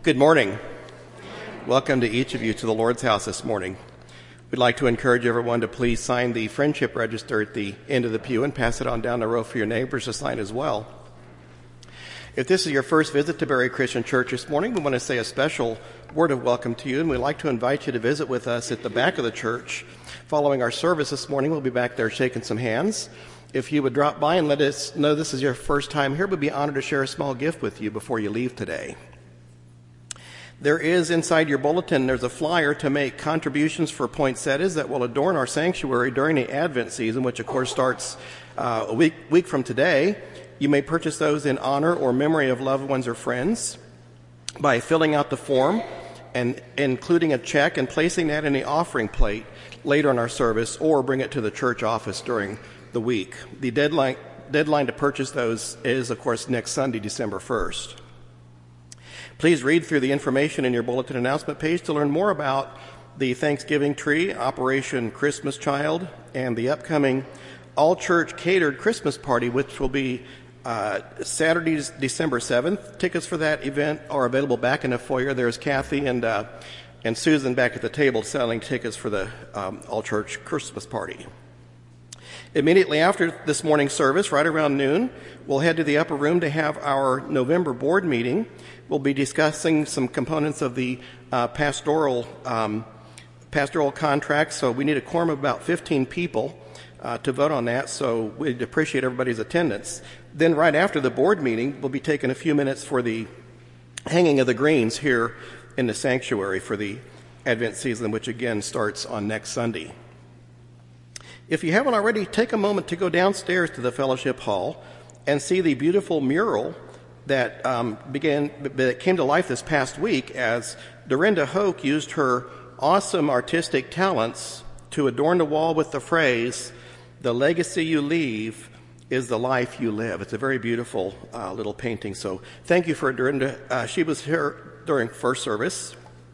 Good morning. Welcome to each of you to the Lord's house this morning. We'd like to encourage everyone to please sign the friendship register at the end of the pew and pass it on down the row for your neighbors to sign as well. If this is your first visit to Berry Christian Church this morning, we want to say a special word of welcome to you, and we'd like to invite you to visit with us at the back of the church. Following our service this morning, we'll be back there shaking some hands. If you would drop by and let us know this is your first time here, we'd be honored to share a small gift with you before you leave today. There is inside your bulletin, there's a flyer to make contributions for poinsettias that will adorn our sanctuary during the Advent season, which of course starts a week from today. You may purchase those in honor or memory of loved ones or friends by filling out the form and including a check and placing that in the offering plate later in our service, or bring it to the church office during the week. The deadline to purchase those is, of course, next Sunday, December 1st. Please read through the information in your bulletin announcement page to learn more about the Thanksgiving tree, Operation Christmas Child, and the upcoming all-church catered Christmas party, which will be Saturday, December 7th. Tickets for that event are available back in the foyer. There's Kathy and Susan back at the table selling tickets for the all-church Christmas party. Immediately after this morning's service, right around noon, we'll head to the upper room to have our November board meeting. We'll be discussing some components of the pastoral contract, so we need a quorum of about 15 people to vote on that, so we'd appreciate everybody's attendance. Then right after the board meeting, we'll be taking a few minutes for the hanging of the greens here in the sanctuary for the Advent season, which again starts on next Sunday. If you haven't already, take a moment to go downstairs to the fellowship hall and see the beautiful mural that came to life this past week as Dorinda Hoke used her awesome artistic talents to adorn the wall with the phrase, "The legacy you leave is the life you live." It's a very beautiful little painting. So thank you for Dorinda. She was here during first service.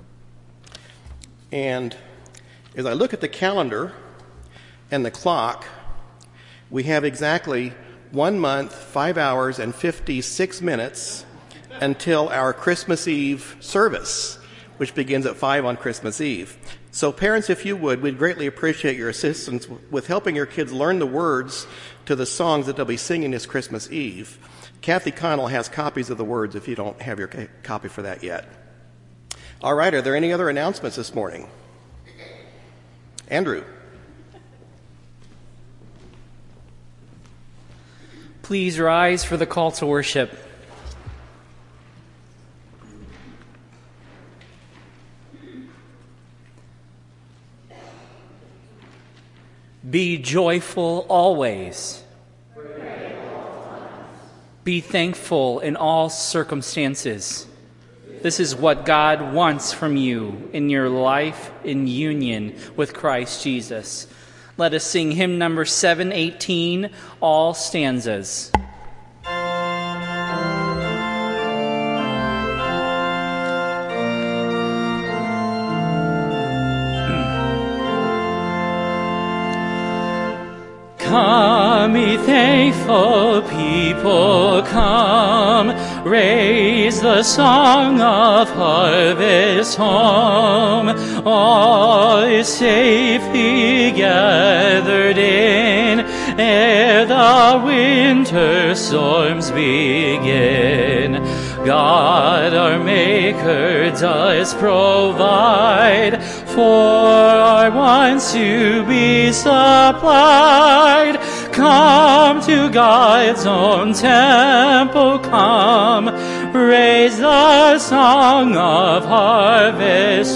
And as I look at the calendar and the clock, we have exactly 1 month, 5 hours, and 56 minutes until our Christmas Eve service, which begins at 5 on Christmas Eve. So parents, if you would, we'd greatly appreciate your assistance with helping your kids learn the words to the songs that they'll be singing this Christmas Eve. Kathy Connell has copies of the words if you don't have your copy for that yet. All right, are there any other announcements this morning? Andrew. Please rise for the call to worship. Be joyful always. Be thankful in all circumstances. This is what God wants from you in your life in union with Christ Jesus. Let us sing hymn number 718, all stanzas. Come, ye thankful people, come, raise the song of harvest home. All is safely gathered in, ere the winter storms begin. God our Maker does provide for our wants to be supplied. Come to God's own temple, come, raise the song of harvest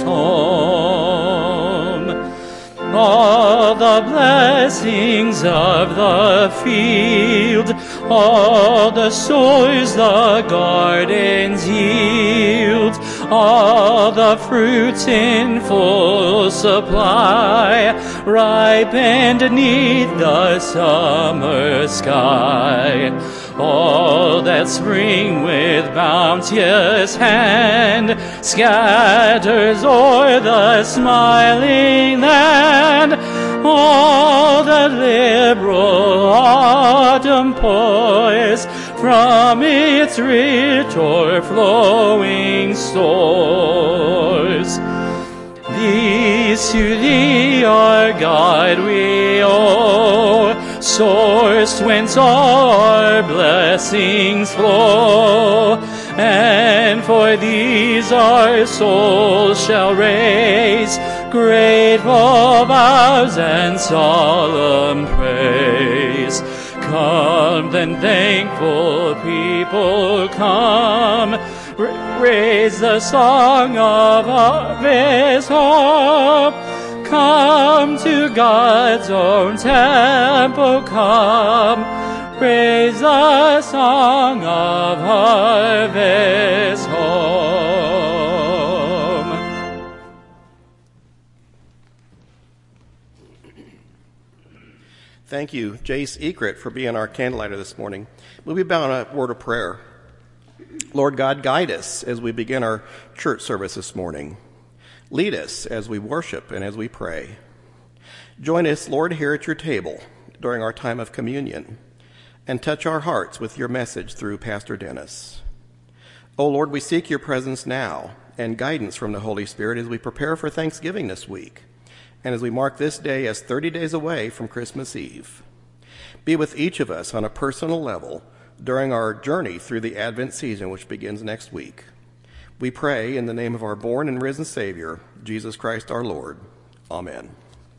home. All the blessings of the field, all the stores the gardens yield, all the fruits in full supply, ripened beneath the summer sky. All that spring with bounteous hand scatters o'er the smiling land. All the liberal autumn pours from its rich o'erflowing stores. These to thee, our God, we owe, source whence all our blessings flow. And for these our souls shall raise grateful vows and solemn praise. Come then, thankful people, come, raise the song of harvest hope. Come to God's own temple, come, raise the song of harvest home. Thank you, Jace Ekrit, for being our candlelighter this morning. We'll be bound a word of prayer. Lord God, guide us as we begin our church service this morning. Lead us as we worship and as we pray. Join us, Lord, here at your table during our time of communion, and touch our hearts with your message through Pastor Dennis. Oh, Lord, we seek your presence now and guidance from the Holy Spirit as we prepare for Thanksgiving this week, and as we mark this day as 30 days away from Christmas Eve. Be with each of us on a personal level during our journey through the Advent season, which begins next week. We pray in the name of our born and risen Savior, Jesus Christ our Lord. Amen.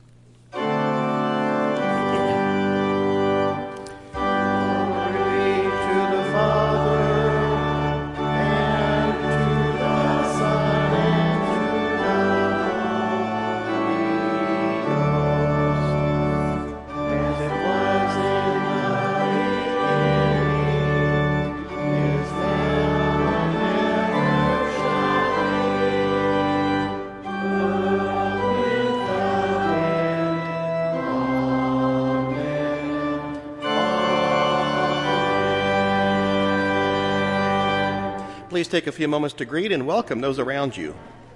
Please take a few moments to greet and welcome those around you.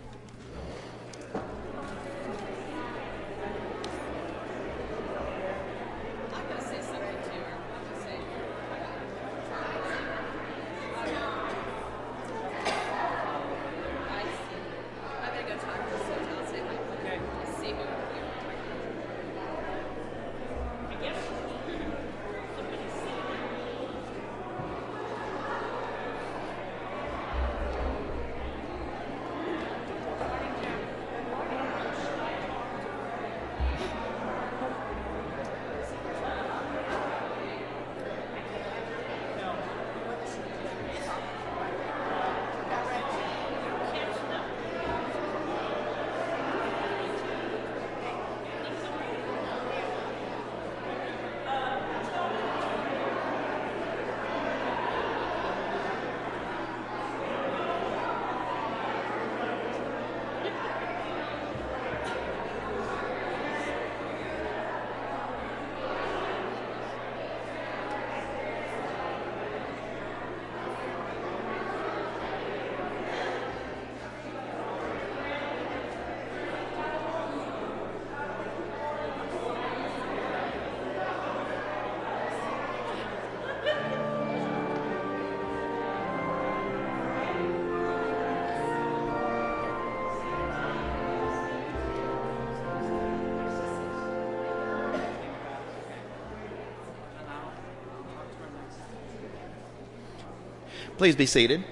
Please be seated.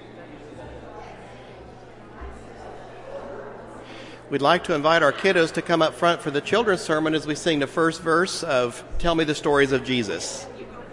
We'd like to invite our kiddos to come up front for the children's sermon as we sing the first verse of Tell Me the Stories of Jesus.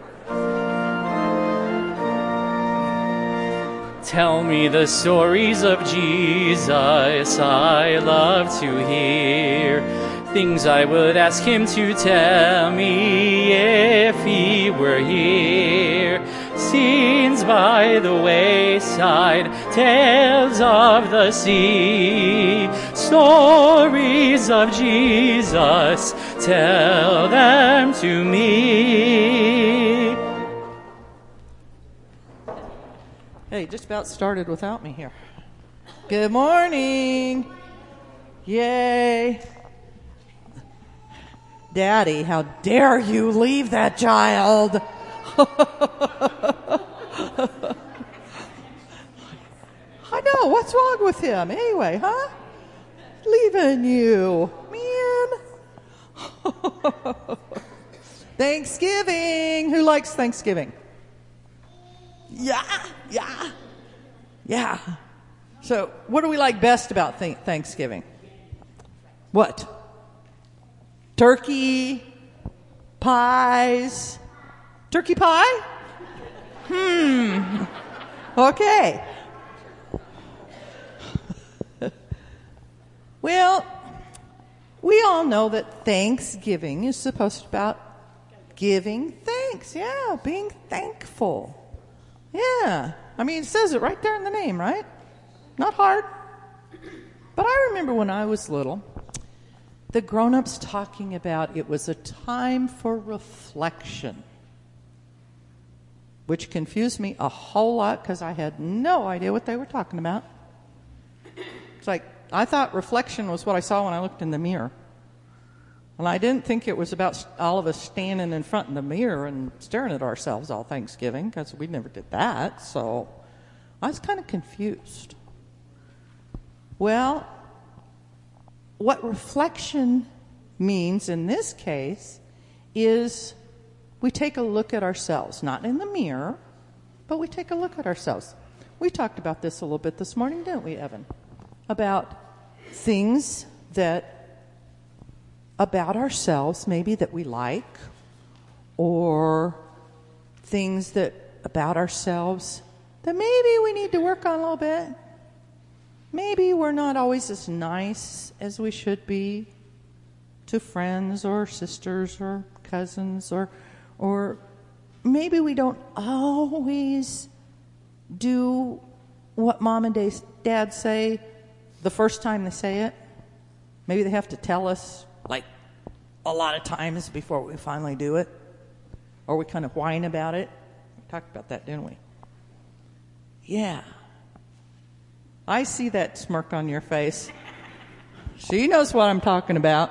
Tell me the stories of Jesus, I love to hear. Things I would ask him to tell me if he were here. Scenes by the wayside, tales of the sea, stories of Jesus, tell them to me. Hey, just about started without me here. Good morning. Yay. Daddy, how dare you leave that child? What's wrong with him anyway, huh? Leaving you, man. Thanksgiving. Who likes Thanksgiving? Yeah. So, what do we like best about Thanksgiving? What? Turkey, pies. Turkey pie? Okay. Well, we all know that Thanksgiving is supposed to be about giving thanks. Yeah, being thankful. Yeah. I mean, it says it right there in the name, right? Not hard. But I remember when I was little, the grown-ups talking about it was a time for reflection, which confused me a whole lot because I had no idea what they were talking about. It's like, I thought reflection was what I saw when I looked in the mirror. And I didn't think it was about all of us standing in front of the mirror and staring at ourselves all Thanksgiving, because we never did that. So I was kind of confused. Well, what reflection means in this case is we take a look at ourselves, not in the mirror, but we take a look at ourselves. We talked about this a little bit this morning, didn't we, Evan? About things that about ourselves maybe that we like, or things that about ourselves that maybe we need to work on a little bit. Maybe we're not always as nice as we should be to friends or sisters or cousins, or maybe we don't always do what mom and dad say the first time they say it. Maybe they have to tell us like a lot of times before we finally do it, or we kind of whine about it. We talked about that, didn't we? Yeah. I see that smirk on your face. She knows what I'm talking about.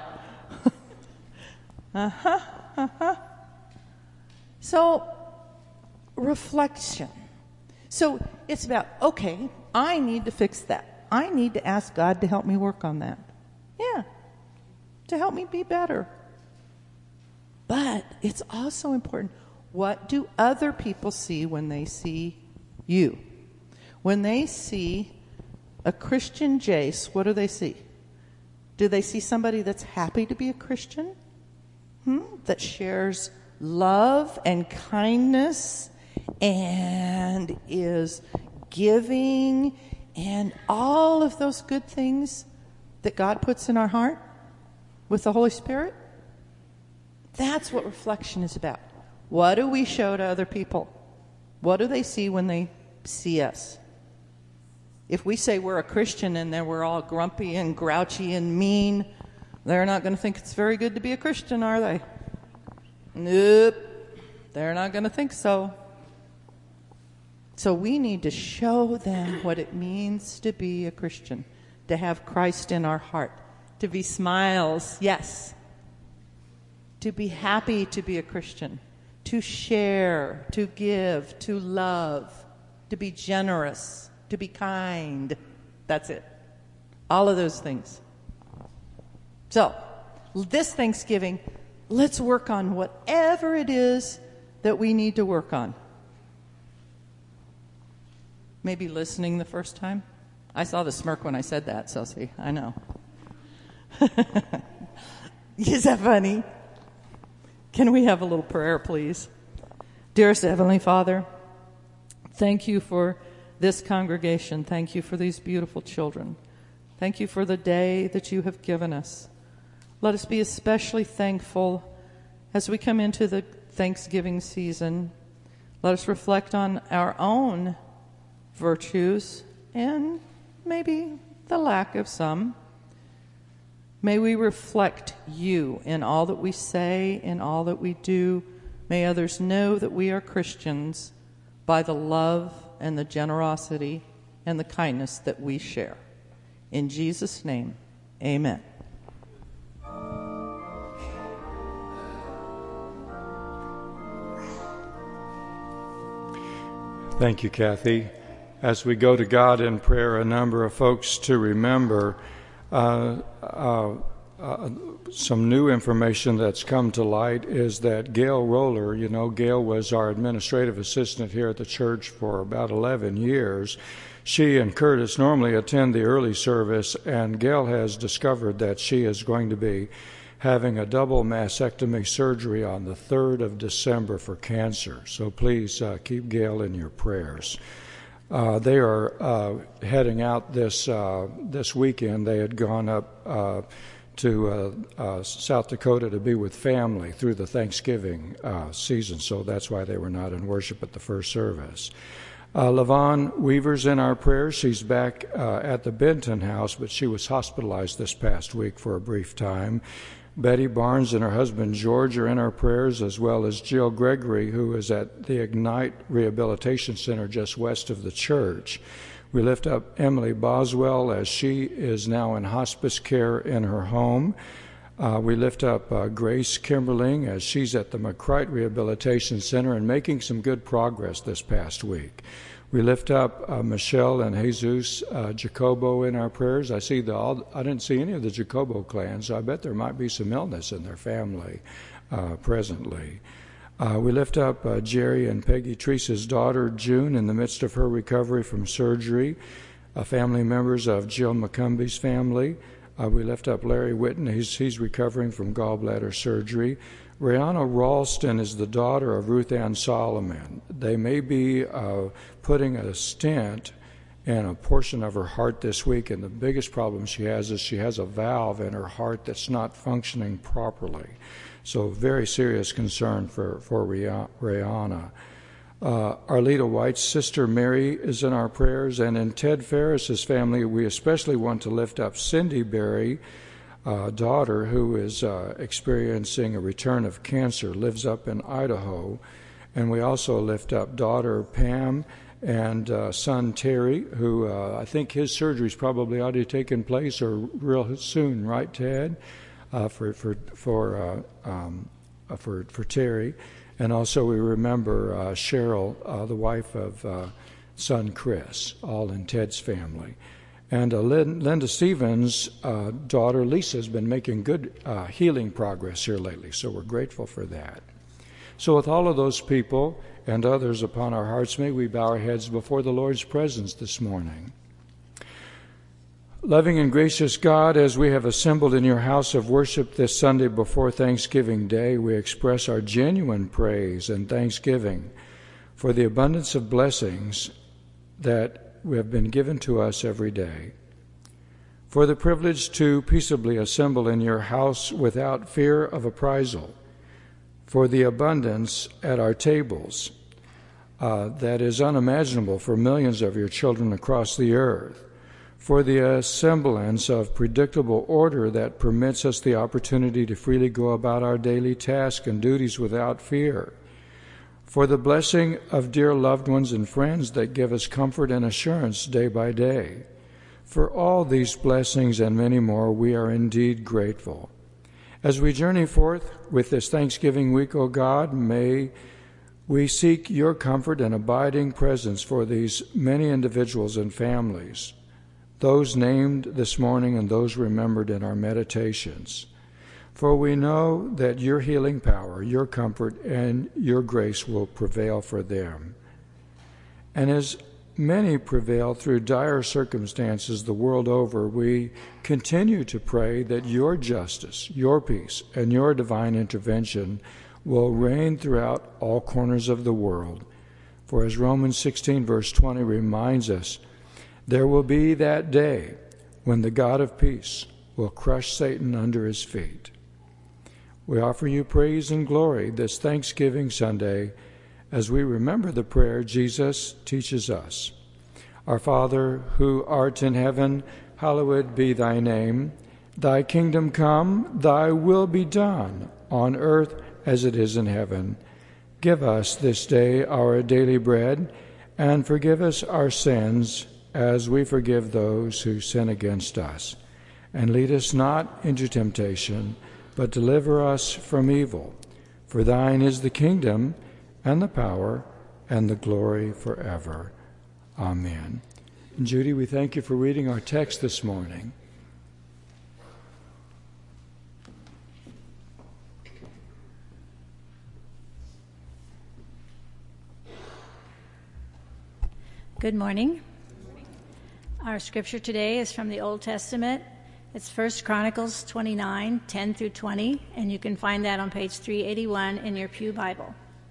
So, reflection. So, it's about, okay, I need to fix that. I need to ask God to help me work on that. Yeah. To help me be better. But it's also important, what do other people see when they see you? When they see a Christian Jace, what do they see? Do they see somebody that's happy to be a Christian? That shares love and kindness and is giving and all of those good things that God puts in our heart with the Holy Spirit? That's what reflection is about. What do we show to other people? What do they see when they see us? If we say we're a Christian and then we're all grumpy and grouchy and mean, they're not going to think it's very good to be a Christian, are they? Nope. They're not going to think so. So we need to show them what it means to be a Christian, to have Christ in our heart, to be smiles, yes, to be happy to be a Christian, to share, to give, to love, to be generous, to be kind. That's it. All of those things. So, this Thanksgiving, let's work on whatever it is that we need to work on. Maybe listening the first time. I saw the smirk when I said that, so see, I know. Is that funny? Can we have a little prayer, please? Dearest Heavenly Father, thank you for this congregation. Thank you for these beautiful children. Thank you for the day that you have given us. Let us be especially thankful as we come into the Thanksgiving season. Let us reflect on our own virtues and maybe the lack of some. May we reflect you in all that we say, in all that we do. May others know that we are Christians by the love and the generosity and the kindness that we share. In Jesus' name, amen. Thank you, Kathy. as we go to God in prayer, a number of folks to remember. Some new information that's come to light is that Gail Roller, Gail was our administrative assistant here at the church for about 11 years. She and Curtis normally attend the early service, and Gail has discovered that she is going to be having a double mastectomy surgery on the 3rd of December for cancer. So please keep Gail in your prayers. They are heading out this weekend. They had gone up to South Dakota to be with family through the Thanksgiving season, so that's why they were not in worship at the first service. LaVon Weaver's in our prayers. She's back at the Benton house, but she was hospitalized this past week for a brief time. Betty Barnes and her husband George are in our prayers, as well as Jill Gregory, who is at the Ignite Rehabilitation Center just west of the church. We lift up Emily Boswell as she is now in hospice care in her home. We lift up Grace Kimberling as she's at the McCrite Rehabilitation Center and making some good progress this past week. We lift up Michelle and Jesus Jacobo in our prayers. I didn't see any of the Jacobo clan, so I bet there might be some illness in their family presently. We lift up Jerry and Peggy Teresa's daughter, June, in the midst of her recovery from surgery. Family members of Jill McCumbie's family. We lift up Larry Witten. He's recovering from gallbladder surgery. Rihanna Ralston is the daughter of Ruth Ann Solomon. They may be putting a stent in a portion of her heart this week, and the biggest problem she has is she has a valve in her heart that's not functioning properly. So very serious concern for Rihanna. Arleta White's sister Mary is in our prayers, and in Ted Ferris's family, we especially want to lift up Cindy Berry, daughter who is experiencing a return of cancer, lives up in Idaho. And we also lift up daughter Pam and son Terry, who I think his surgery's probably already taken place or real soon, right, Ted? For Terry. And also we remember Cheryl, the wife of son Chris, all in Ted's family. And Linda Stevens' daughter Lisa has been making good healing progress here lately, so we're grateful for that. So with all of those people and others upon our hearts, may we bow our heads before the Lord's presence this morning. Loving and gracious God, as we have assembled in your house of worship this Sunday before Thanksgiving Day, we express our genuine praise and thanksgiving for the abundance of blessings that have been given to us every day, for the privilege to peaceably assemble in your house without fear of appraisal, for the abundance at our tables that is unimaginable for millions of your children across the earth, for the semblance of predictable order that permits us the opportunity to freely go about our daily tasks and duties without fear, for the blessing of dear loved ones and friends that give us comfort and assurance day by day. For all these blessings and many more, we are indeed grateful. As we journey forth with this Thanksgiving week, O God, may we seek your comfort and abiding presence for these many individuals and families, those named this morning and those remembered in our meditations. For we know that your healing power, your comfort, and your grace will prevail for them. And as many prevail through dire circumstances the world over, we continue to pray that your justice, your peace, and your divine intervention will reign throughout all corners of the world. For as Romans 16, verse 20 reminds us, there will be that day when the God of peace will crush Satan under his feet. We offer you praise and glory this Thanksgiving Sunday as we remember the prayer Jesus teaches us. Our Father, who art in heaven, hallowed be thy name. Thy kingdom come, thy will be done, on earth as it is in heaven. Give us this day our daily bread, and forgive us our sins as we forgive those who sin against us. And lead us not into temptation, but deliver us from evil. For thine is the kingdom, and the power, and the glory forever. Amen. And Judy, we thank you for reading our text this morning. Good morning. Our scripture today is from the Old Testament. It's 1 Chronicles 29, 10 through 20, and you can find that on page 381 in your Pew Bible.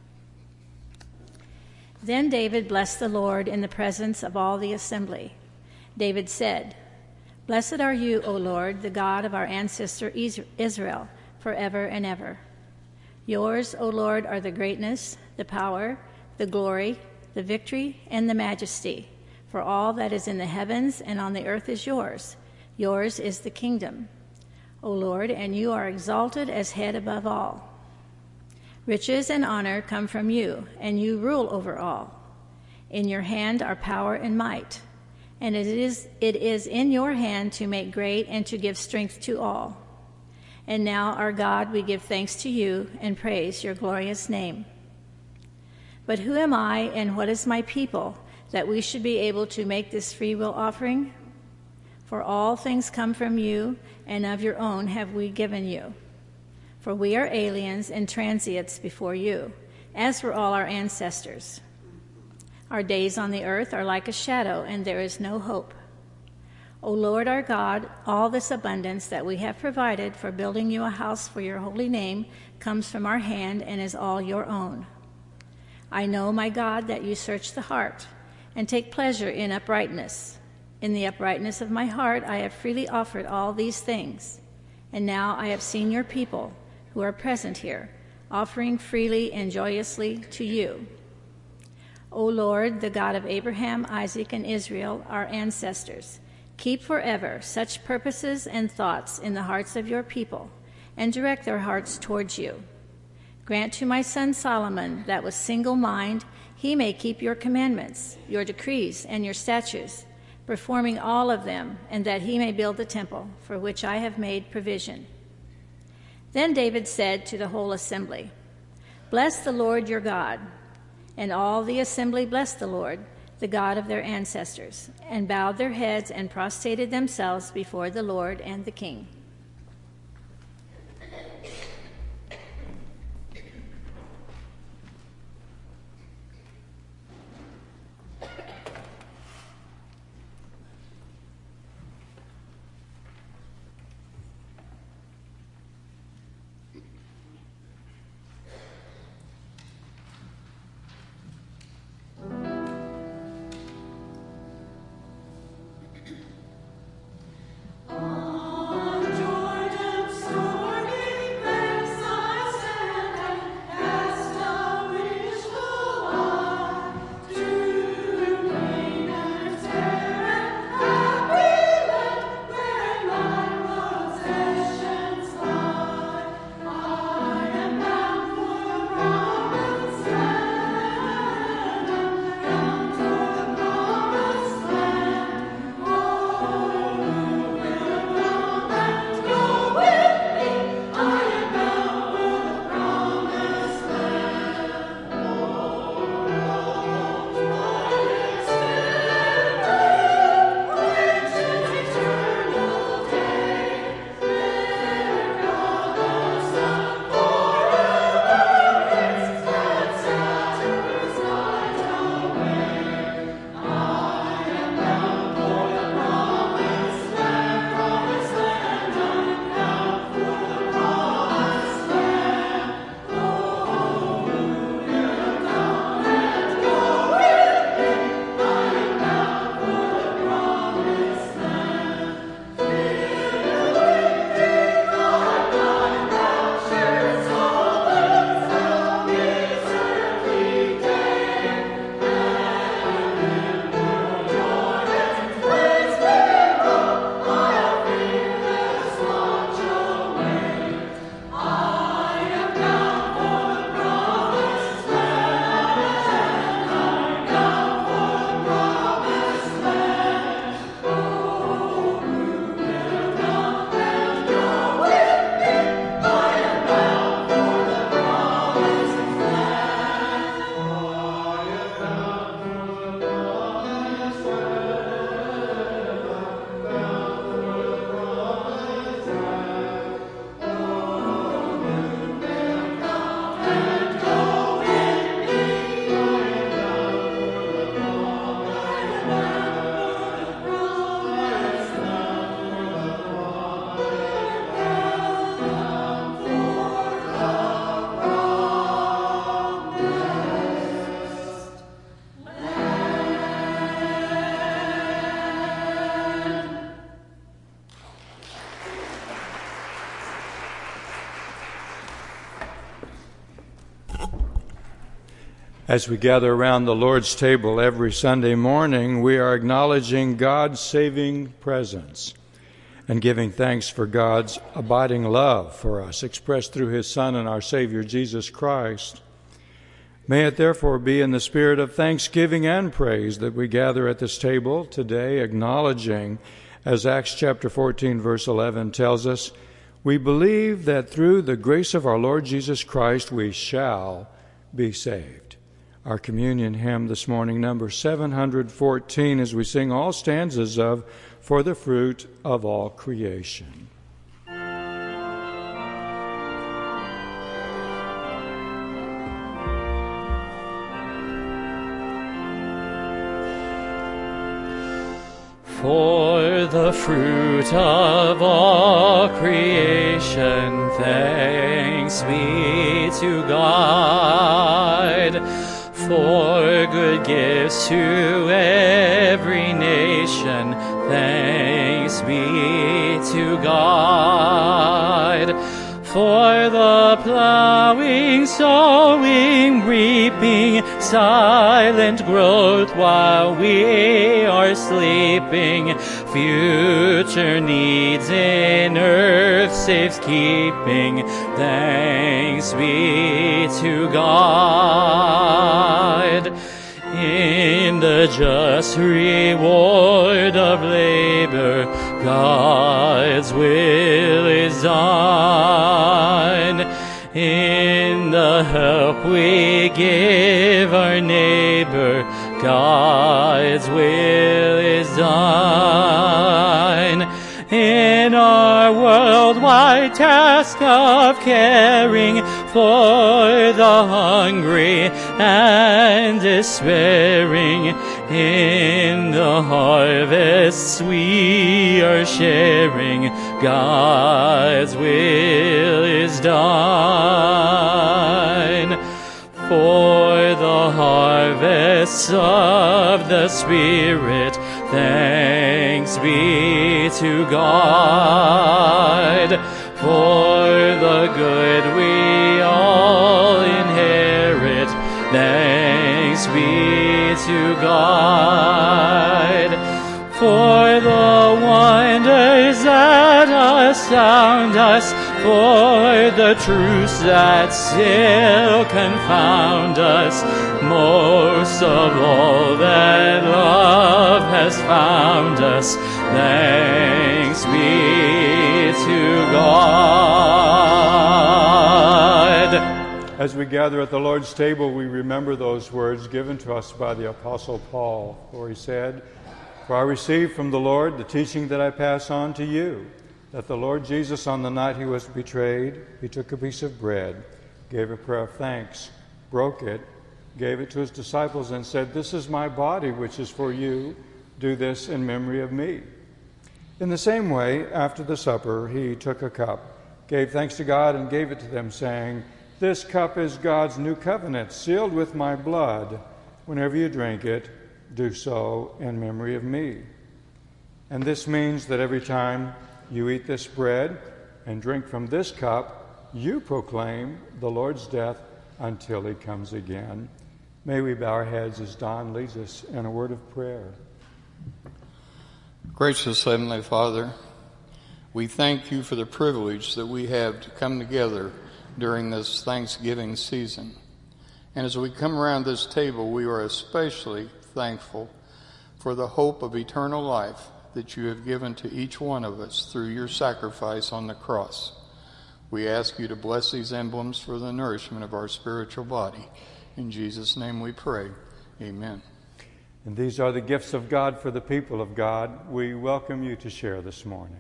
Then David blessed the Lord in the presence of all the assembly. David said, "Blessed are you, O Lord, the God of our ancestor Israel, forever and ever. Yours, O Lord, are the greatness, the power, the glory, the victory, and the majesty. For all that is in the heavens and on the earth is yours. Yours is the kingdom, O Lord, and you are exalted as head above all. Riches and honor come from you, and you rule over all. In your hand are power and might, and it is in your hand to make great and to give strength to all. And now, our God, we give thanks to you and praise your glorious name. But who am I and what is my people that we should be able to make this free will offering? For all things come from you, and of your own have we given you. For we are aliens and transients before you, as were all our ancestors. Our days on the earth are like a shadow, and there is no hope. O Lord our God, all this abundance that we have provided for building you a house for your holy name comes from our hand and is all your own. I know, my God, that you search the heart and take pleasure in uprightness. In the uprightness of my heart I have freely offered all these things. And now I have seen your people who are present here, offering freely and joyously to you. O Lord, the God of Abraham, Isaac, and Israel, our ancestors, keep forever such purposes and thoughts in the hearts of your people, and direct their hearts towards you. Grant to my son Solomon that with single mind he may keep your commandments, your decrees, and your statutes, performing all of them, and that he may build the temple for which I have made provision." Then David said to the whole assembly, "Bless the Lord your God." And all the assembly blessed the Lord, the God of their ancestors, and bowed their heads and prostrated themselves before the Lord and the king. On As we gather around the Lord's table every Sunday morning, we are acknowledging God's saving presence and giving thanks for God's abiding love for us, expressed through His Son and our Savior, Jesus Christ. May it therefore be in the spirit of thanksgiving and praise that we gather at this table today, acknowledging, as Acts chapter 14, verse 11 tells us, we believe that through the grace of our Lord Jesus Christ we shall be saved. Our communion hymn this morning, number 714, as we sing all stanzas of For the Fruit of All Creation. For the fruit of all creation, thanks be to God. For good gifts to every nation, thanks be to God. For the plowing, sowing, reaping, silent growth while we are sleeping, future needs in earth safekeeping, thanks be to God. In the just reward of labor, God's will is done. In the help we give our neighbor, God's will is done. In our worldwide task of caring for the hungry and despairing, in the harvests we are sharing, God's will is done. For the harvests of the Spirit, thanks be to God. For the good we all inherit, thanks be to God. For the wonders that astound us, for the truths that still confound us, most of all that love has found us, thanks be to God. As we gather at the Lord's table, we remember those words given to us by the Apostle Paul, for he said, For I received from the Lord the teaching that I pass on to you, that the Lord Jesus, on the night he was betrayed, he took a piece of bread, gave a prayer of thanks, broke it, gave it to his disciples, and said, This is my body, which is for you. Do this in memory of me. In the same way, after the supper, he took a cup, gave thanks to God, and gave it to them, saying, This cup is God's new covenant, sealed with my blood. Whenever you drink it, do so in memory of me. And this means that every time you eat this bread and drink from this cup, you proclaim the Lord's death until he comes again. May we bow our heads as Don leads us in a word of prayer. Gracious Heavenly Father, we thank you for the privilege that we have to come together during this Thanksgiving season. And as we come around this table, we are especially thankful for the hope of eternal life that you have given to each one of us through your sacrifice on the cross. We ask you to bless these emblems for the nourishment of our spiritual body. In Jesus' name we pray. Amen. And these are the gifts of God for the people of God. We welcome you to share this morning.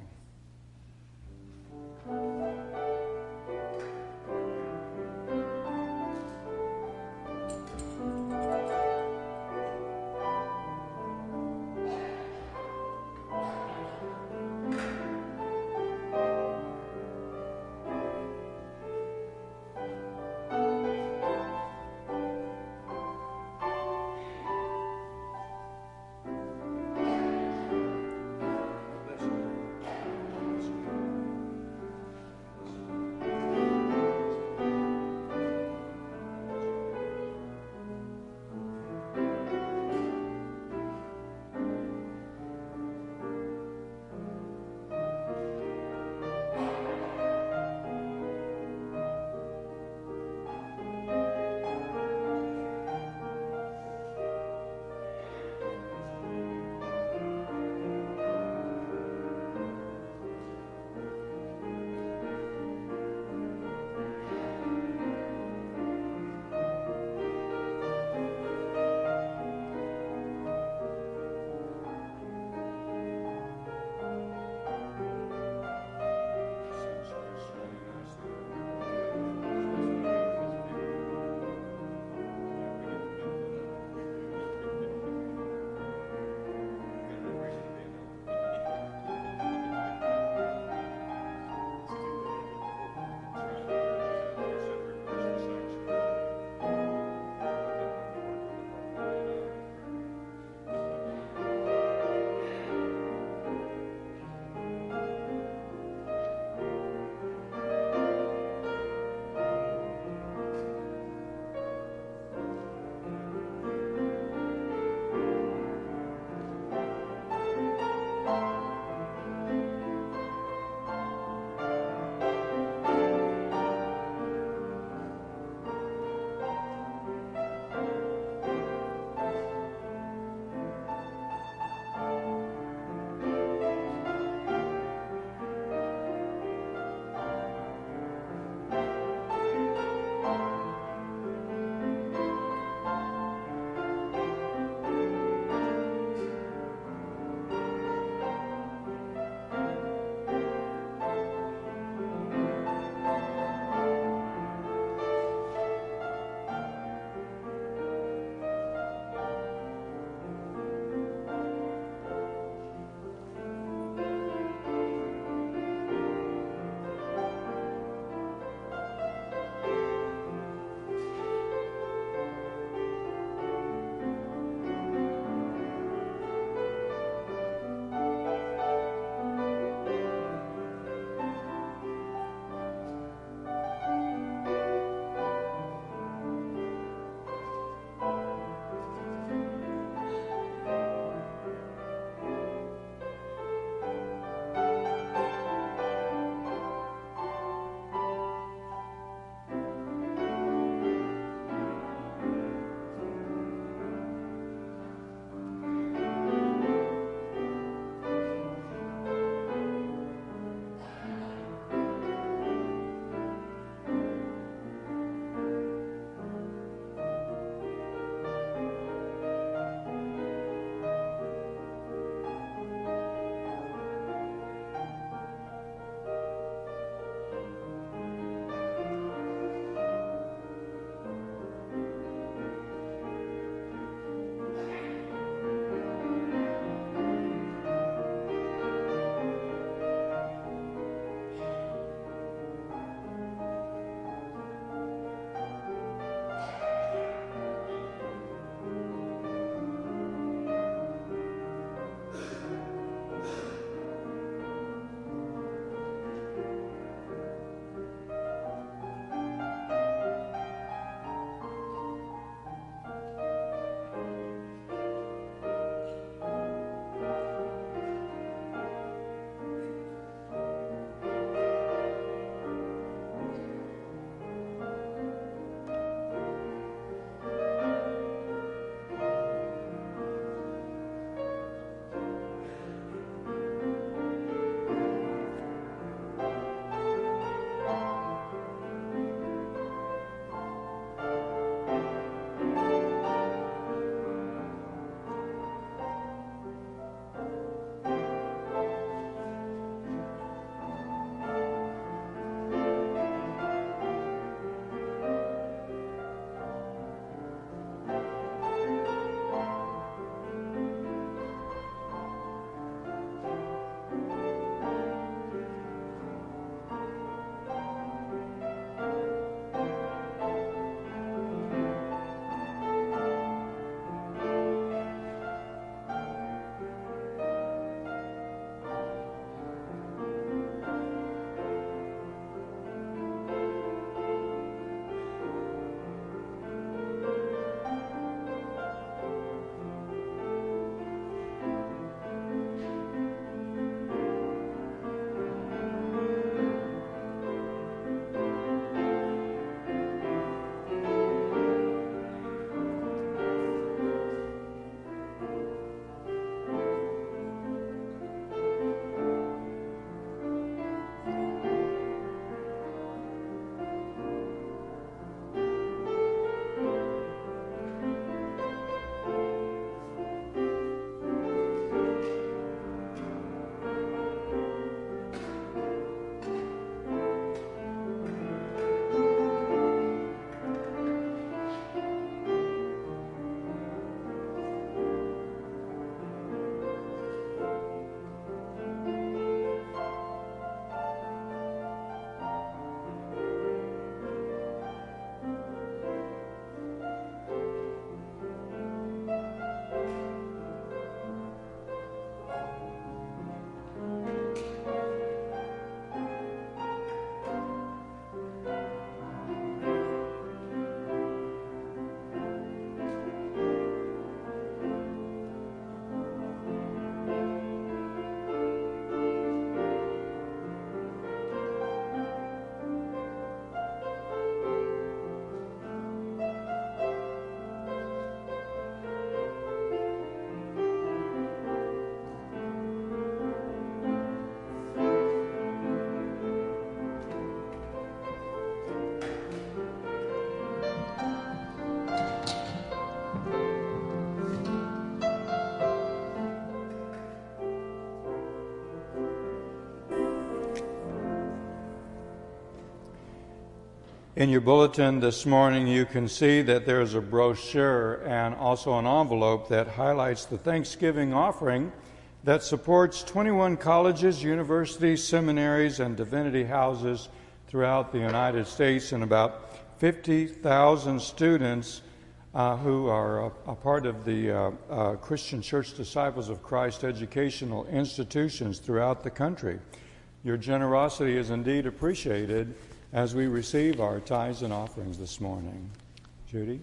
In your bulletin this morning, you can see that there's a brochure and also an envelope that highlights the Thanksgiving offering that supports 21 colleges, universities, seminaries, and divinity houses throughout the United States, and about 50,000 students who are a part of the Christian Church Disciples of Christ educational institutions throughout the country. Your generosity is indeed appreciated as we receive our tithes and offerings this morning. Judy?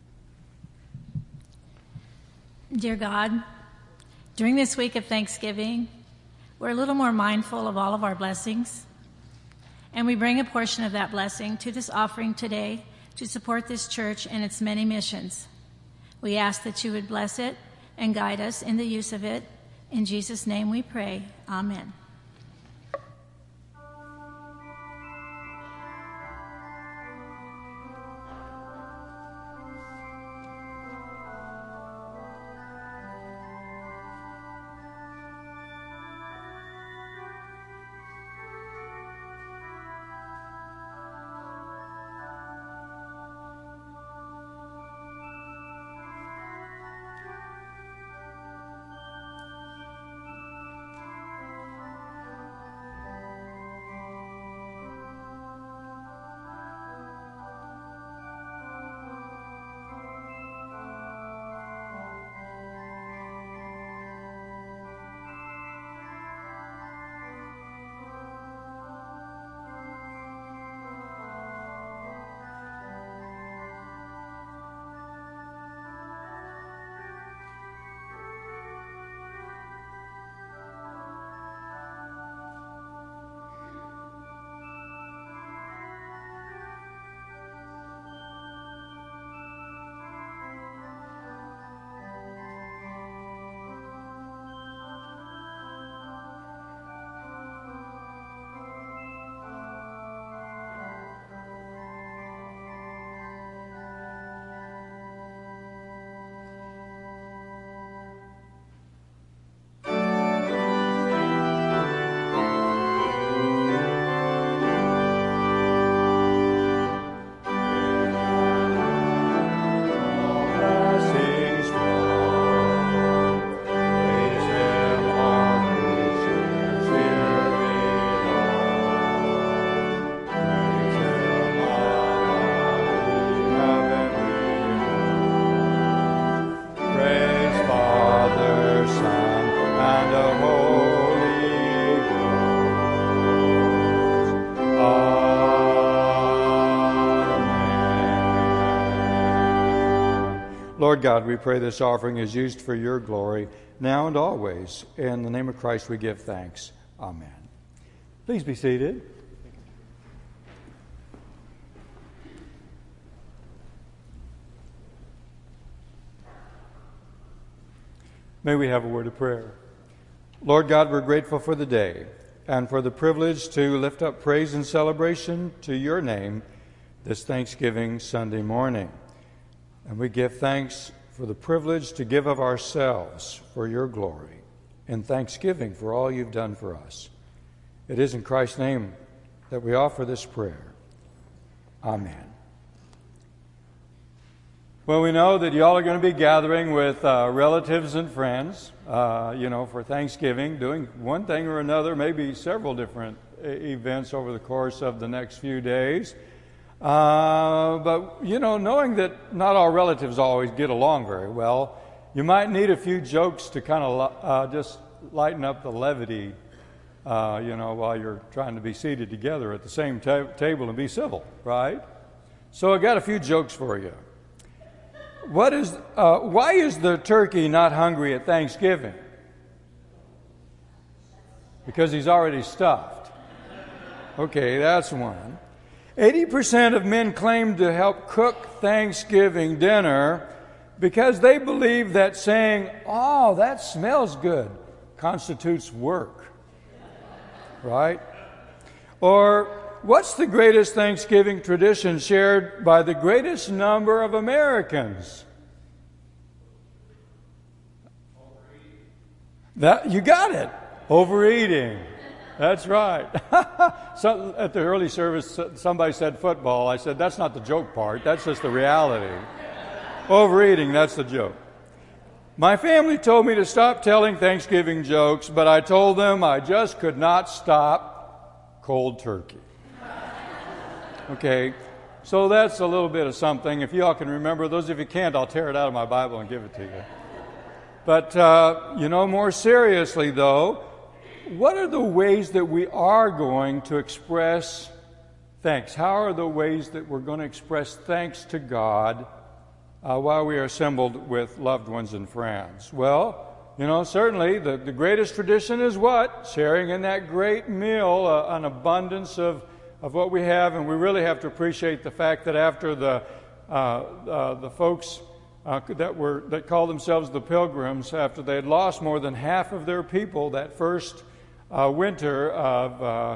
Dear God, during this week of Thanksgiving, we're a little more mindful of all of our blessings, and we bring a portion of that blessing to this offering today to support this church and its many missions. We ask that you would bless it and guide us in the use of it. In Jesus' name we pray. Amen. Lord God, we pray this offering is used for your glory, now and always. In the name of Christ we give thanks. Amen. Please be seated. May we have a word of prayer. Lord God, we're grateful for the day and for the privilege to lift up praise and celebration to your name this Thanksgiving Sunday morning. And we give thanks for the privilege to give of ourselves for your glory and thanksgiving for all you've done for us. It is in Christ's name that we offer this prayer. Amen. Well, we know that y'all are going to be gathering with relatives and friends, for Thanksgiving, doing one thing or another, maybe several different events over the course of the next few days. But knowing that not all relatives always get along very well, you might need a few jokes to kind of just lighten up the levity, while you're trying to be seated together at the same table and be civil, right? So I got a few jokes for you. Why is the turkey not hungry at Thanksgiving? Because he's already stuffed. Okay, that's one. 80% of men claim to help cook Thanksgiving dinner because they believe that saying, "Oh, that smells good," constitutes work. Right? Or, what's the greatest Thanksgiving tradition shared by the greatest number of Americans? You got it. Overeating. That's right. So at the early service, somebody said football. I said, that's not the joke part. That's just the reality. Overeating, that's the joke. My family told me to stop telling Thanksgiving jokes, but I told them I just could not stop cold turkey. Okay, so that's a little bit of something. If y'all can remember, those of you can't, I'll tear it out of my Bible and give it to you. But, more seriously, though, what are the ways that we are going to express thanks? How are the ways that we're going to express thanks to God while we are assembled with loved ones and friends? Well, certainly the greatest tradition is what? Sharing in that great meal, an abundance of what we have, and we really have to appreciate the fact that after the folks that called themselves the Pilgrims, after they had lost more than half of their people that first winter of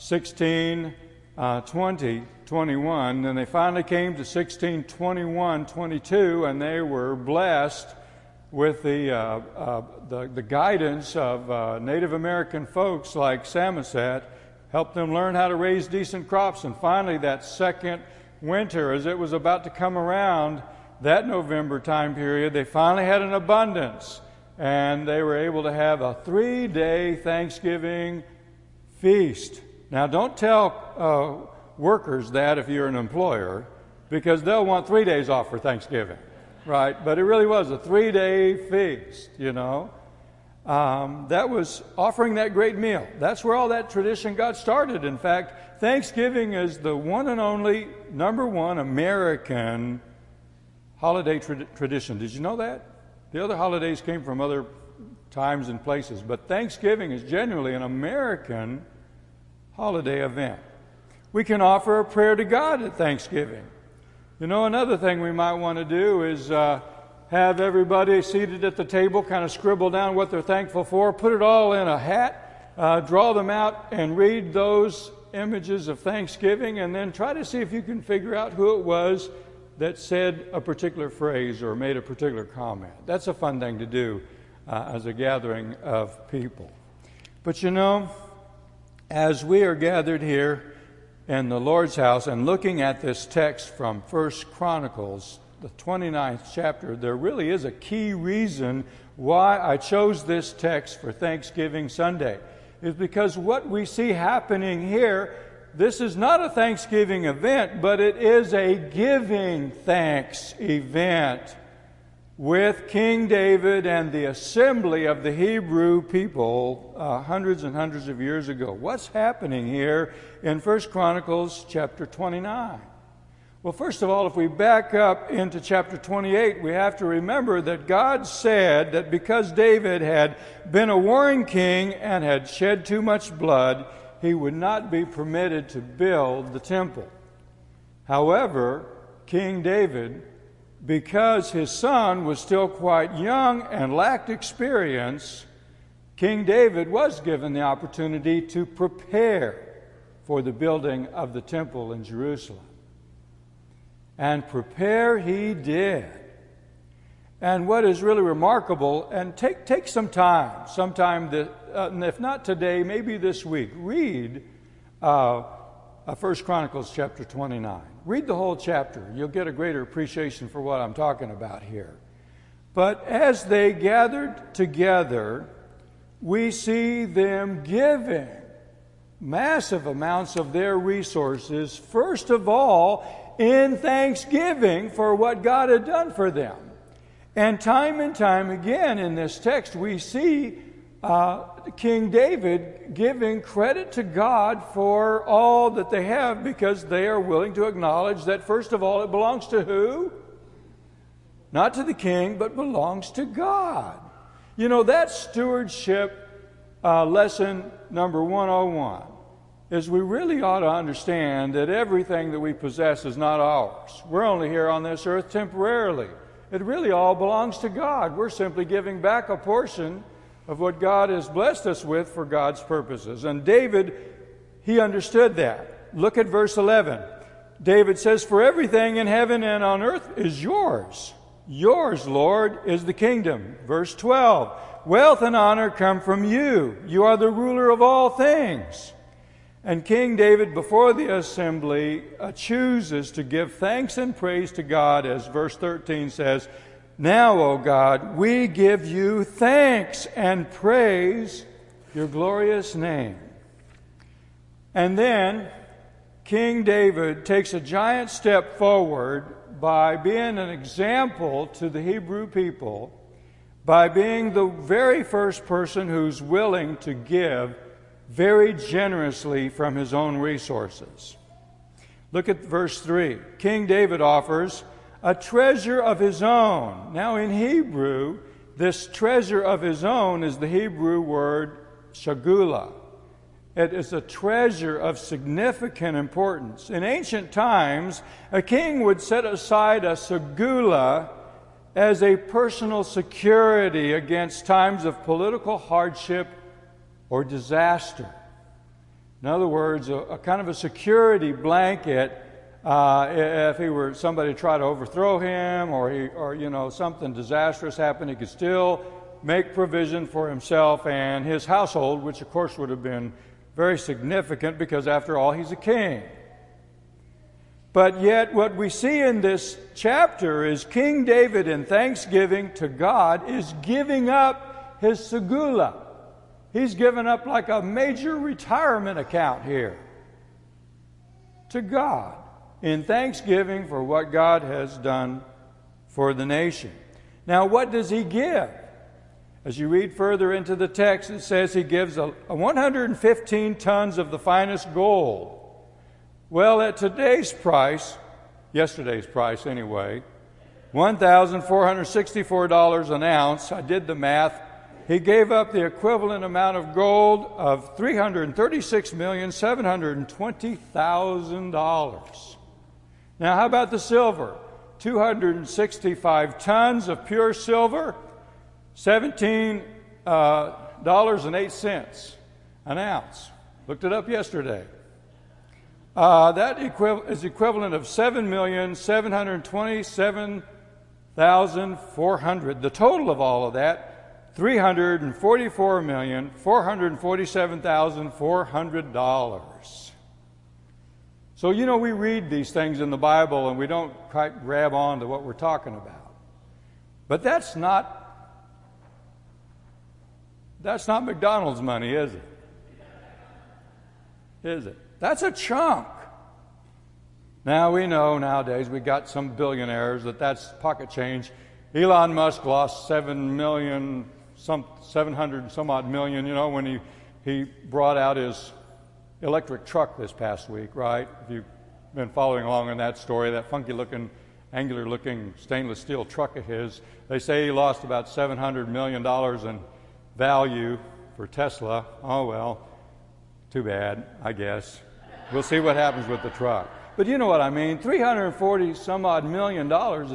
1620, 21, and they finally came to 1621, 22, and they were blessed with the guidance of Native American folks like Samoset, helped them learn how to raise decent crops. And finally, that second winter, as it was about to come around, that November time period, they finally had an abundance, and they were able to have a 3-day Thanksgiving feast. Now, don't tell workers that if you're an employer, because they'll want 3 days off for Thanksgiving, right? But it really was a 3-day feast, That was offering that great meal. That's where all that tradition got started. In fact, Thanksgiving is the one and only number one American holiday tradition. Did you know that? The other holidays came from other times and places, but Thanksgiving is genuinely an American holiday event. We can offer a prayer to God at Thanksgiving. Another thing we might want to do is have everybody seated at the table kind of scribble down what they're thankful for, put it all in a hat, draw them out, and read those images of Thanksgiving, and then try to see if you can figure out who it was that said a particular phrase or made a particular comment. That's a fun thing to do as a gathering of people. But as we are gathered here in the Lord's house and looking at this text from 1 Chronicles, the 29th chapter, there really is a key reason why I chose this text for Thanksgiving Sunday. Is because what we see happening here, this is not a Thanksgiving event, but it is a giving thanks event with King David and the assembly of the Hebrew people hundreds and hundreds of years ago. What's happening here in 1 Chronicles chapter 29? Well, first of all, if we back up into chapter 28, we have to remember that God said that because David had been a warring king and had shed too much blood, he would not be permitted to build the temple. However, King David, because his son was still quite young and lacked experience, King David was given the opportunity to prepare for the building of the temple in Jerusalem. And prepare he did. And what is really remarkable, and take some time, if not today, maybe this week, read 1 Chronicles chapter 29. Read the whole chapter. You'll get a greater appreciation for what I'm talking about here. But as they gathered together, we see them giving massive amounts of their resources, first of all, in thanksgiving for what God had done for them. And time again in this text, we see King David giving credit to God for all that they have, because they are willing to acknowledge that, first of all, it belongs to who? Not to the king, but belongs to God. That stewardship lesson number 101 is we really ought to understand that everything that we possess is not ours. We're only here on this earth temporarily. It really all belongs to God. We're simply giving back a portion of what God has blessed us with for God's purposes. And David, he understood that. Look at verse 11. David says, "For everything in heaven and on earth is yours. Yours, Lord, is the kingdom." Verse 12. wealth and honor come from you. You are the ruler of all things. And King David, before the assembly, chooses to give thanks and praise to God, as verse 13 says, "Now, O God, we give you thanks and praise your glorious name." And then King David takes a giant step forward by being an example to the Hebrew people, by being the very first person who's willing to give very generously from his own resources. Look at verse 3. King David offers a treasure of his own. Now in Hebrew, this treasure of his own is the Hebrew word shagula. It is a treasure of significant importance. In ancient times, a king would set aside a shagula as a personal security against times of political hardship or disaster. In other words, a kind of a security blanket. If he were somebody to try to overthrow him, or something disastrous happened, he could still make provision for himself and his household, which of course would have been very significant because after all he's a king. But yet what we see in this chapter is King David, in thanksgiving to God, is giving up his segula. He's given up like a major retirement account here to God in thanksgiving for what God has done for the nation. Now, what does he give? As you read further into the text, it says he gives 115 tons of the finest gold. Well, at today's price, yesterday's price anyway, $1,464 an ounce, I did the math, he gave up the equivalent amount of gold of $336,720,000. Now, how about the silver? 265 tons of pure silver, $17.08 an ounce. Looked it up yesterday. That is equivalent of $7,727,400. The total of all of that, $344,447,400. So, we read these things in the Bible and we don't quite grab on to what we're talking about. But that's not McDonald's money, is it? Is it? That's a chunk. Now we know nowadays we got some billionaires that's pocket change. Elon Musk lost 700 some odd million, when he brought out his electric truck this past week, right? If you've been following along in that story, that funky-looking, angular-looking stainless steel truck of his, they say he lost about $700 million in value for Tesla. Oh, well, too bad, I guess. We'll see what happens with the truck. But you know what I mean. $340 some odd million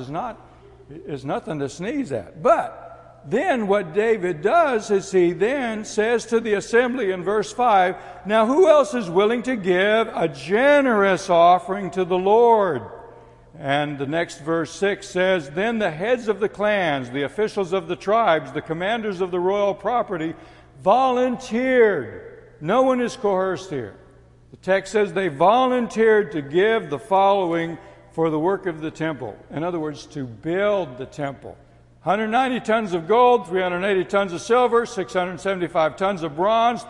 is nothing to sneeze at. But then what David does is he then says to the assembly in verse 5, now who else is willing to give a generous offering to the Lord? And the next verse 6 says, then the heads of the clans, the officials of the tribes, the commanders of the royal property volunteered. No one is coerced here. The text says they volunteered to give the following for the work of the temple. In other words, to build the temple. 190 tons of gold, 380 tons of silver, 675 tons of bronze,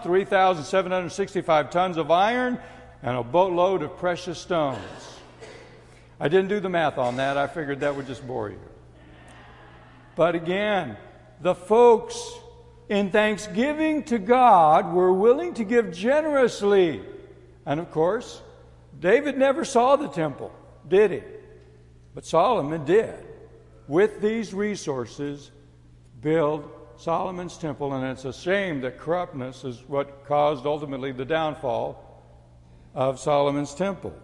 3,765 tons of iron, and a boatload of precious stones. I didn't do the math on that. I figured that would just bore you. But again, the folks in thanksgiving to God were willing to give generously. And of course, David never saw the temple, did he? But Solomon did. With these resources, build Solomon's temple, and it's a shame that corruptness is what caused ultimately the downfall of Solomon's temple.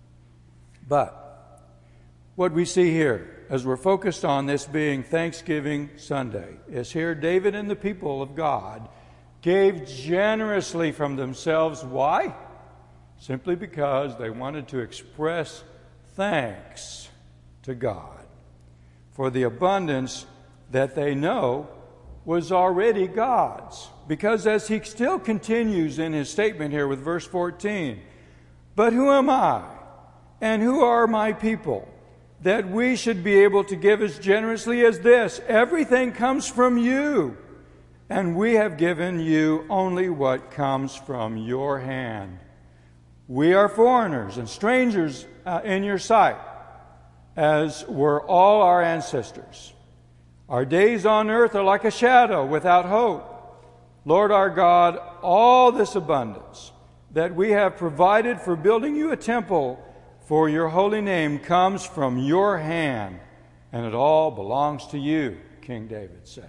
But what we see here, as we're focused on this being Thanksgiving Sunday, is here David and the people of God gave generously from themselves. Why? Simply because they wanted to express thanks to God for the abundance that they know was already God's. Because as he still continues in his statement here with verse 14, but who am I and who are my people that we should be able to give as generously as this? Everything comes from you, and we have given you only what comes from your hand. We are foreigners and strangers in your sight, as were all our ancestors. Our days on earth are like a shadow without hope. Lord our God, all this abundance that we have provided for building you a temple for your holy name comes from your hand, and it all belongs to you, King David says.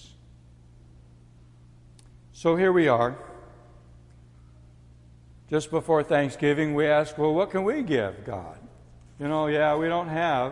So here we are. Just before Thanksgiving, we ask, well, what can we give God? We don't have,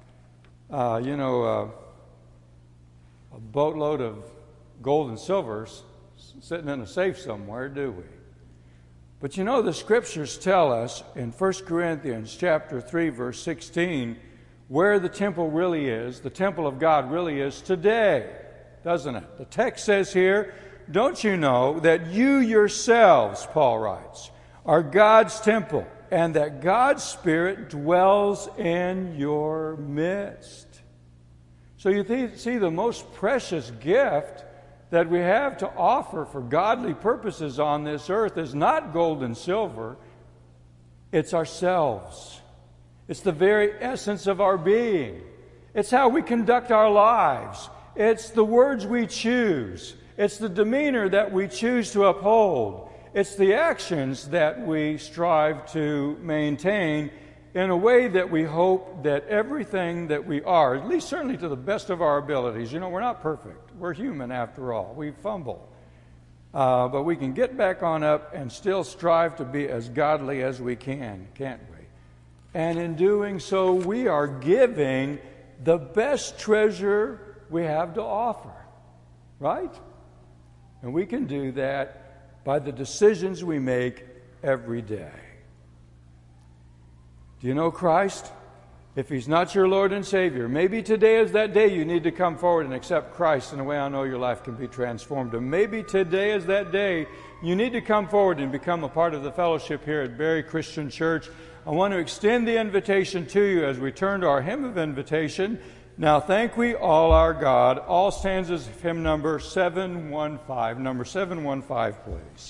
a boatload of gold and silver sitting in a safe somewhere, do we? But the Scriptures tell us in 1 Corinthians chapter 3, verse 16, where the temple really is, the temple of God really is today, doesn't it? The text says here, don't you know that you yourselves, Paul writes, are God's temple, and that God's Spirit dwells in your midst? So you see, the most precious gift that we have to offer for godly purposes on this earth is not gold and silver. It's ourselves. It's the very essence of our being. It's how we conduct our lives. It's the words we choose. It's the demeanor that we choose to uphold. It's the actions that we strive to maintain in a way that we hope that everything that we are, at least certainly to the best of our abilities, we're not perfect. We're human after all. We fumble. But we can get back on up and still strive to be as godly as we can, can't we? And in doing so, we are giving the best treasure we have to offer, right? And we can do that by the decisions we make every day. Do you know Christ? If He's not your Lord and Savior, maybe today is that day you need to come forward and accept Christ in a way I know your life can be transformed. And maybe today is that day you need to come forward and become a part of the fellowship here at Berry Christian Church. I want to extend the invitation to you as we turn to our hymn of invitation. Now thank we all our God. All stanzas of hymn number 715. Number 715, please.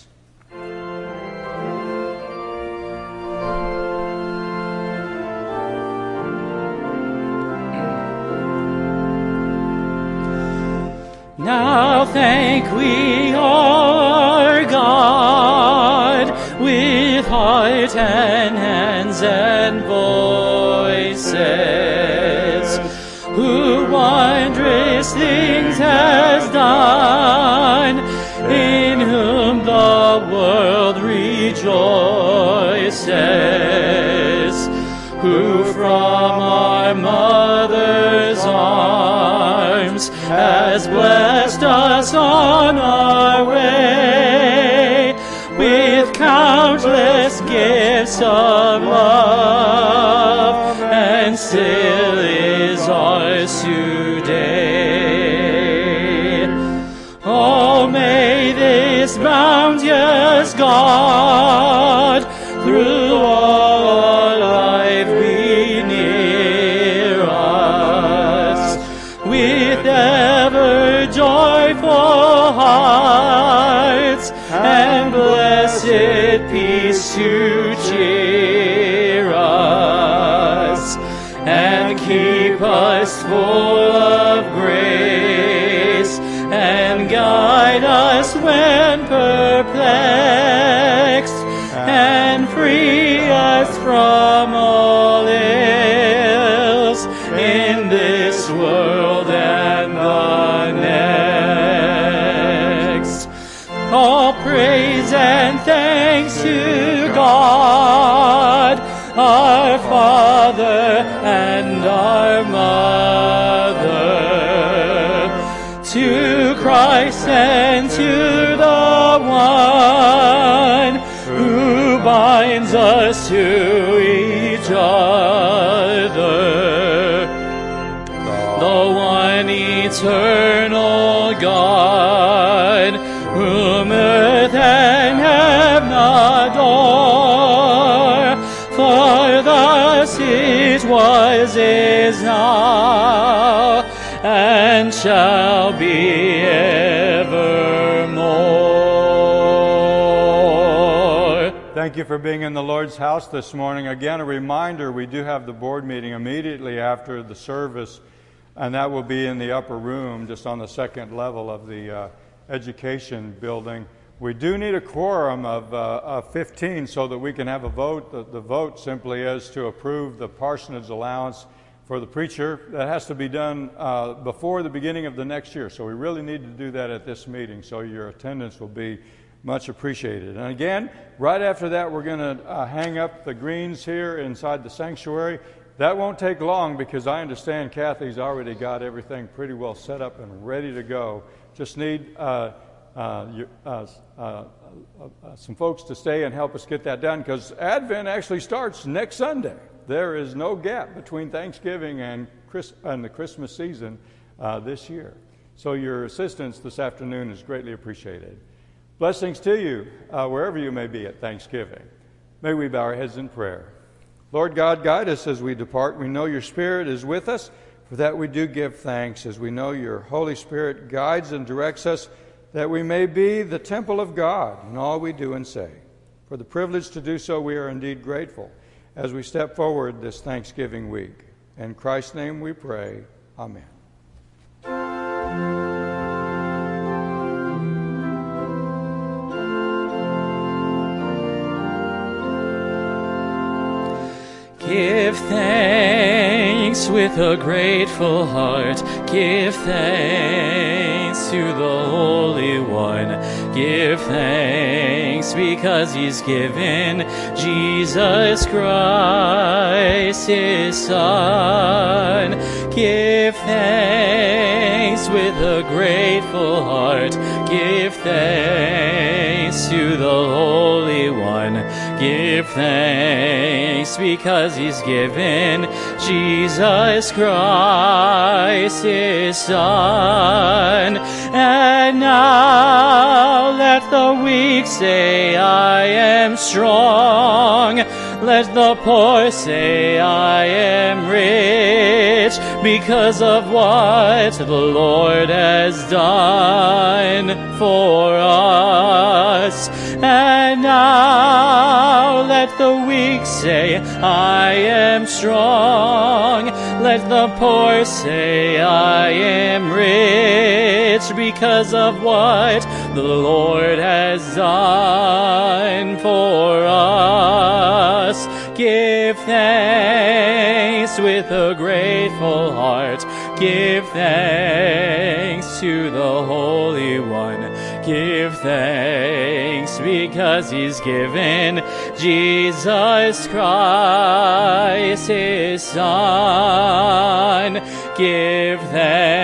Now thank we our God with heart and hands and voices, who wondrous things has done, in whom the world rejoices, who from our mother's arms has blessed us on our way with countless gifts of love, and still is ours today. Oh, may this bounteous God through all our life be near us, with ever joyful hearts and blessed peace to cheer us, and keep us full of grace, and guide us when perplexed, and free us from all ills in this world and the next. All praise and thanks to God, our Father and our Mother, to Christ and to the one who binds us to each other, the one eternal God, as it was, is now, and shall be evermore. Thank you for being in the Lord's house this morning. Again, a reminder, we do have the board meeting immediately after the service, and that will be in the upper room, just on the second level of the education building. We do need a quorum of 15 so that we can have a vote. The vote simply is to approve the parsonage allowance for the preacher. That has to be done before the beginning of the next year, so we really need to do that at this meeting, so your attendance will be much appreciated. And again, right after that, we're going to hang up the greens here inside the sanctuary. That won't take long because I understand Kathy's already got everything pretty well set up and ready to go. Just need some folks to stay and help us get that done, because Advent actually starts next Sunday. There is no gap between Thanksgiving and the Christmas season this year. So your assistance this afternoon is greatly appreciated. Blessings to you wherever you may be at Thanksgiving. May we bow our heads in prayer. Lord God, guide us as we depart. We know your Spirit is with us. For that we do give thanks, as we know your Holy Spirit guides and directs us, that we may be the temple of God in all we do and say. For the privilege to do so, we are indeed grateful as we step forward this Thanksgiving week. In Christ's name we pray. Amen. Give thanks with a grateful heart. Give thanks to the Holy One. Give thanks because He's given Jesus Christ, His Son. Give thanks with a grateful heart. Give thanks to the Holy One. Give thanks because He's given Jesus Christ, His Son. And now let the weak say, I am strong. Let the poor say, I am rich, because of what the Lord has done for us. And now let the weak say, I am strong. Let the poor say, I am rich, because of what the Lord has done for us. Give thanks with a grateful heart. Give thanks to the Holy One. Give thanks because He's given Jesus Christ, His Son. Give thanks